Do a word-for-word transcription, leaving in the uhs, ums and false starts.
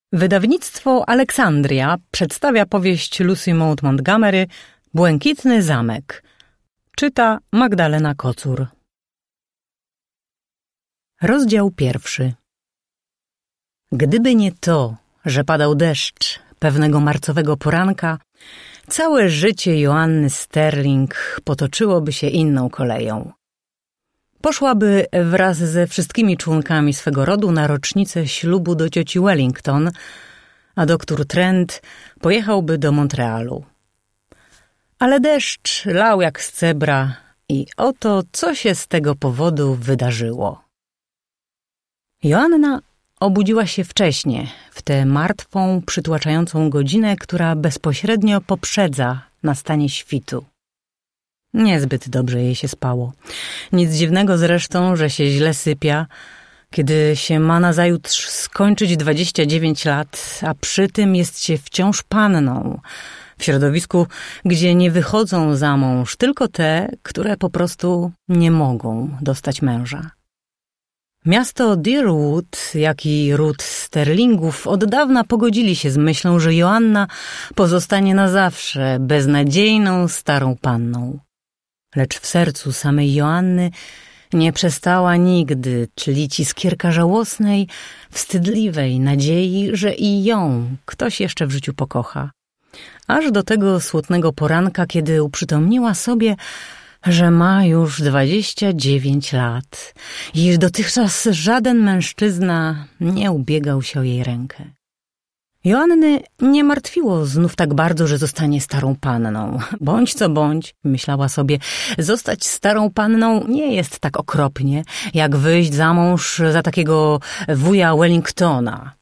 Wydawnictwo Aleksandria przedstawia powieść Lucy Maud Montgomery Błękitny zamek. Czyta Magdalena Kocur. Rozdział pierwszy. Gdyby nie to, że padał deszcz pewnego marcowego poranka, całe życie Joanny Sterling potoczyłoby się inną koleją. Poszłaby wraz ze wszystkimi członkami swego rodu na rocznicę ślubu do cioci Wellington, a doktor Trent pojechałby do Montrealu. Ale deszcz lał jak z cebra i oto co się z tego powodu wydarzyło. Joanna obudziła się wcześnie, w tę martwą, przytłaczającą godzinę, która bezpośrednio poprzedza nastanie świtu. Niezbyt dobrze jej się spało. Nic dziwnego zresztą, że się źle sypia, kiedy się ma nazajutrz skończyć dwadzieścia dziewięć lat, a przy tym jest się wciąż panną, w środowisku, gdzie nie wychodzą za mąż tylko te, które po prostu nie mogą dostać męża. Miasto Deerwood, jak i ród Sterlingów od dawna pogodzili się z myślą, że Joanna pozostanie na zawsze beznadziejną starą panną. Lecz w sercu samej Joanny nie przestała nigdy tlić iskierka żałosnej, wstydliwej nadziei, że i ją ktoś jeszcze w życiu pokocha. Aż do tego smutnego poranka, kiedy uprzytomniła sobie, że ma już dwadzieścia dziewięć lat i że dotychczas żaden mężczyzna nie ubiegał się o jej rękę. Joanny nie martwiło znów tak bardzo, że zostanie starą panną. Bądź co bądź, myślała sobie, zostać starą panną nie jest tak okropnie, jak wyjść za mąż za takiego wuja Wellingtona.